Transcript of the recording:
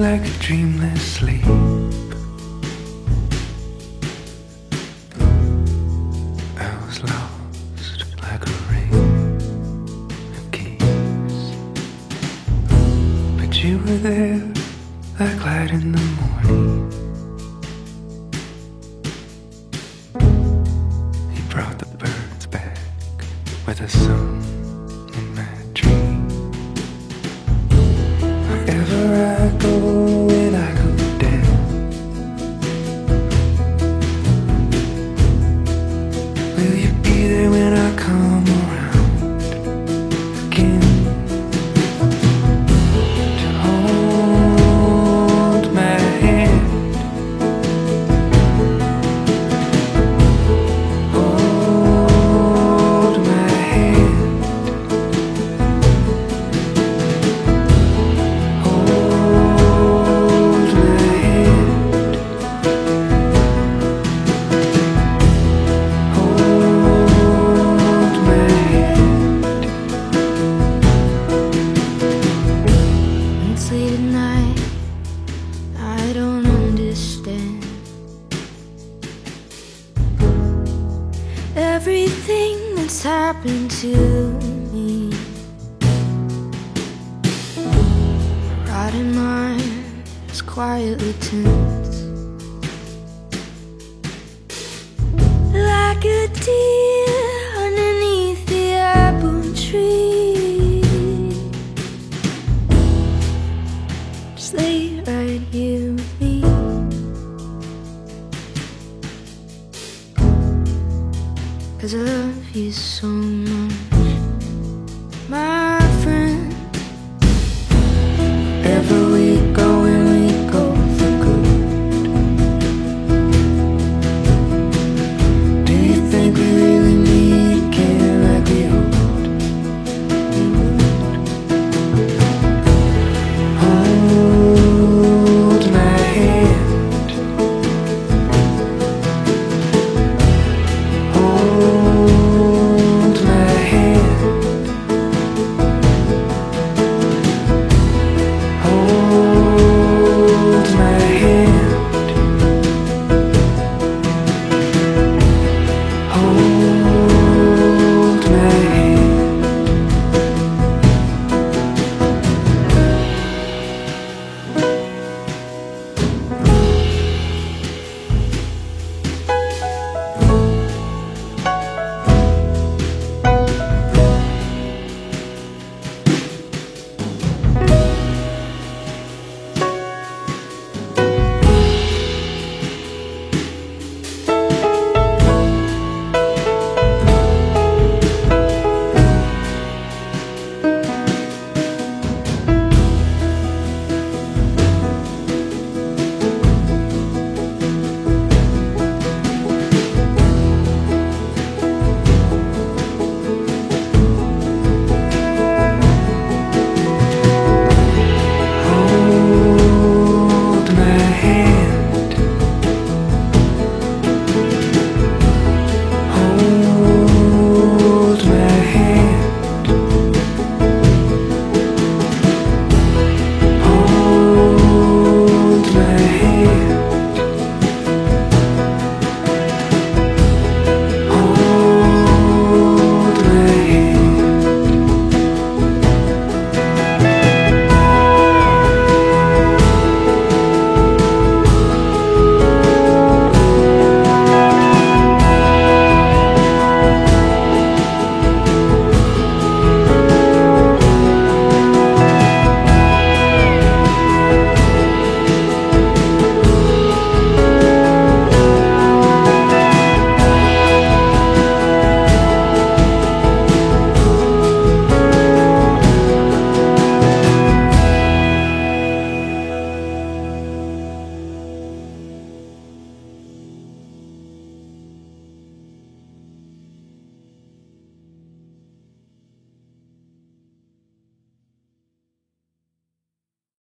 like a dreamless sleep. I was lost like a ring of keys, but you were there like light in the morning. You brought the birds back with a song in my dream. Wherever I go and I go down, will you be there when I come around again? To hold my hand, hold my hand, hold my hand, hold my hand. It's late at night, I don't understand everything that's happened to me. Rotting mind is quietly tense, like a deer underneath the apple tree. Just lay right here with me. 'Cause I love you so much.